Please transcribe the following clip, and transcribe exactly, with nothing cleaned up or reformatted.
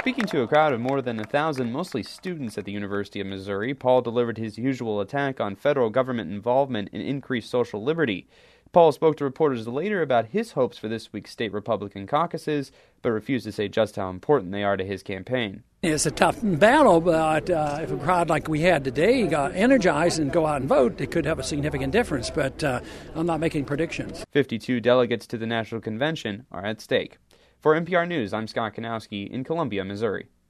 Speaking to a crowd of more than a thousand, mostly students at the University of Missouri, Paul delivered his usual attack on federal government involvement in increased social liberty. Paul spoke to reporters later about his hopes for this week's state Republican caucuses, but refused to say just how important they are to his campaign. It's a tough battle, but uh, if a crowd like we had today got energized and go out and vote, it could have a significant difference, but uh, I'm not making predictions. fifty-two delegates to the National Convention are at stake. For N P R News, I'm Scott Kanowski in Columbia, Missouri.